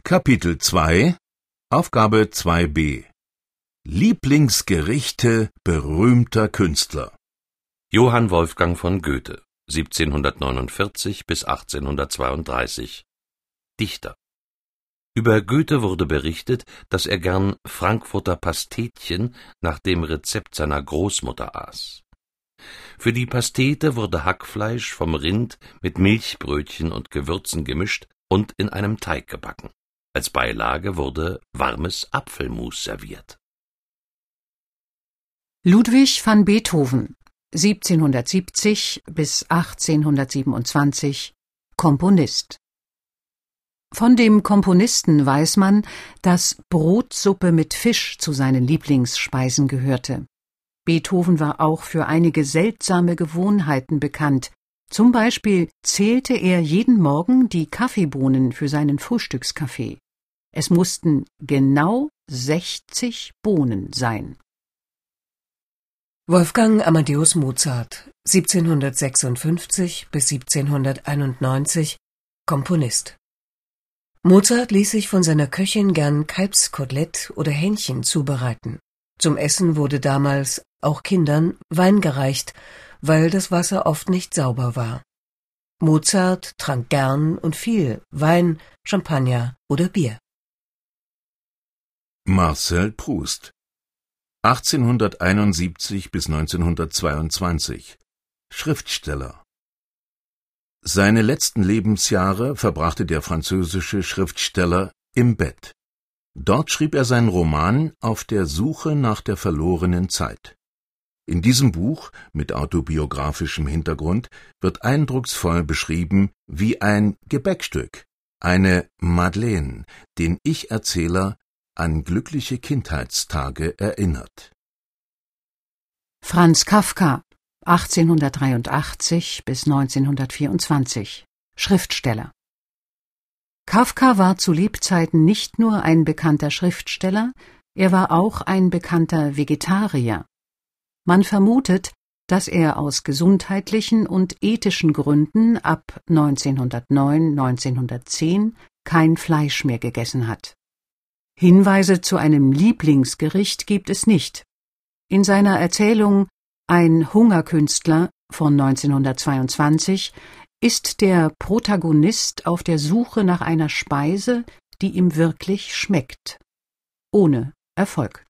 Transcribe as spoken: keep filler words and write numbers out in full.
Kapitel zwei, Aufgabe zwei b. Lieblingsgerichte berühmter Künstler. Johann Wolfgang von Goethe, siebzehnhundertneunundvierzig bis achtzehnhundertzweiunddreißig. Dichter. Über Goethe wurde berichtet, dass er gern Frankfurter Pastetchen nach dem Rezept seiner Großmutter aß. Für die Pastete wurde Hackfleisch vom Rind mit Milchbrötchen und Gewürzen gemischt und in einem Teig gebacken. Als Beilage wurde warmes Apfelmus serviert. Ludwig van Beethoven, siebzehnhundertsiebzig bis achtzehnhundertsiebenundzwanzig, Komponist. Von dem Komponisten weiß man, dass Brotsuppe mit Fisch zu seinen Lieblingsspeisen gehörte. Beethoven war auch für einige seltsame Gewohnheiten bekannt. Zum Beispiel zählte er jeden Morgen die Kaffeebohnen für seinen Frühstückskaffee. Es mussten genau sechzig Bohnen sein. Wolfgang Amadeus Mozart, siebzehnhundertsechsundfünfzig bis siebzehnhunderteinundneunzig, Komponist. Mozart ließ sich von seiner Köchin gern Kalbskotelett oder Hähnchen zubereiten. Zum Essen wurde damals auch Kindern Wein gereicht, weil das Wasser oft nicht sauber war. Mozart trank gern und viel Wein, Champagner oder Bier. Marcel Proust, achtzehnhunderteinundsiebzig bis neunzehnhundertzweiundzwanzig, Schriftsteller. Seine letzten Lebensjahre verbrachte der französische Schriftsteller im Bett. Dort schrieb er seinen Roman Auf der Suche nach der verlorenen Zeit. In diesem Buch mit autobiografischem Hintergrund wird eindrucksvoll beschrieben, wie ein Gebäckstück, eine Madeleine, den Ich-Erzähler an glückliche Kindheitstage erinnert. Franz Kafka, achtzehnhundertdreiundachtzig bis neunzehnhundertvierundzwanzig, Schriftsteller. Kafka war zu Lebzeiten nicht nur ein bekannter Schriftsteller, er war auch ein bekannter Vegetarier. Man vermutet, dass er aus gesundheitlichen und ethischen Gründen ab neunzehnhundertneun, neunzehnhundertzehn kein Fleisch mehr gegessen hat. Hinweise zu einem Lieblingsgericht gibt es nicht. In seiner Erzählung Ein Hungerkünstler von neunzehnhundertzweiundzwanzig ist der Protagonist auf der Suche nach einer Speise, die ihm wirklich schmeckt. Ohne Erfolg.